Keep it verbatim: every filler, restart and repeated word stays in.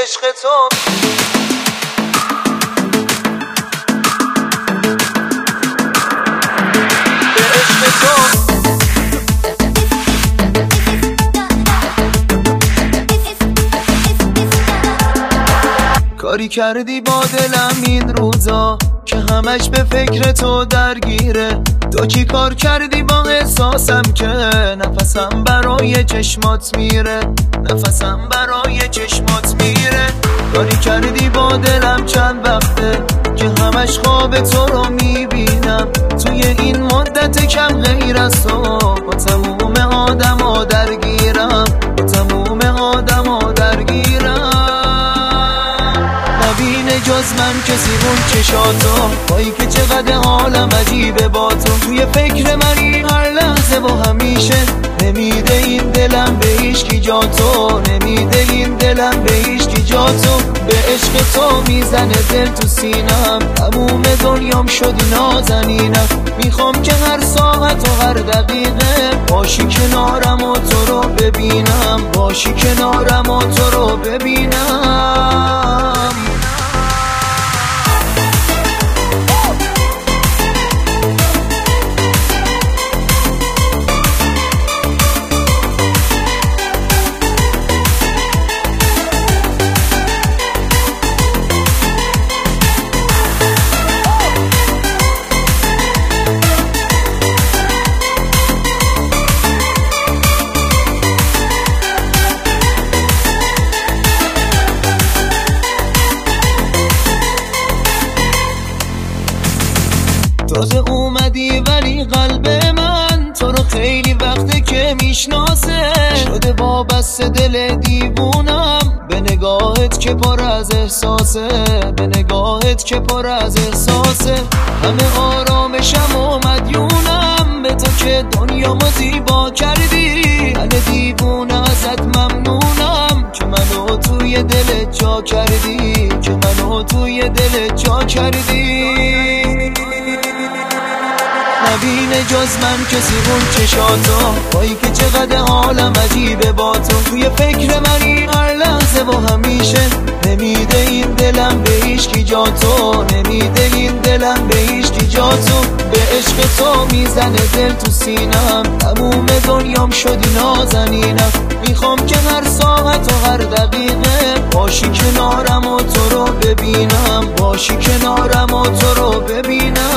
عشق تو. کاری کردی با دلم این روزا که همش به فکر تو درگیره. تو چی کار کردی با احساسم که نفسم برای چشمات میره، نفسم برای چشمات میره. کاری کردی با دلم چند وقته که همش خواب تو رو میبینم. توی این مدت کم غیر از تو با تموم آدم ها درگیرم، با تموم آدم ها درگیرم. نبینه جز من کسی اون چشاتو، بایی که چقدر حالم عجیبه با تو. توی فکر منی هر لحظه و همیشه، نمیده این دلم به هیچکی جا تو، نمیده این دلم به هیچکی جا تو. به عشق تو میزنه دل تو سینم، تموم دنیام شدی نازنینم. میخوام که هر ساعت و هر دقیقه باشی کنارم و تو رو ببینم، باشی کنارم و تو رو ببینم. تازه اومدی ولی قلب من تو رو خیلی وقته که میشناسه. شده وابسته دل دیوونم به نگاهت که پر از احساسه، به نگاهت که پر از احساسه. همه آرامشم و مدیونم به تو که دنیامو زیبا کردی. من دیوونه ازت ممنونم که منو توی دلت جا کردی، که منو توی دلت جا کردی. نبینه جز من کسی اون چشاتو، بایی که چقدر حالم عجیبه با تو. توی فکر منی هر لحظه و همیشه، نمیده این دلم به هیچکی جا تو، نمیده این دلم به هیچکی جا تو. به عشق تو میزنه دل تو سینم، تموم دنیام شدی نازنینم. میخوام که هر ساعت و هر دقیقه باشی کنارم و تو رو ببینم، باشی کنارم و تو رو ببینم.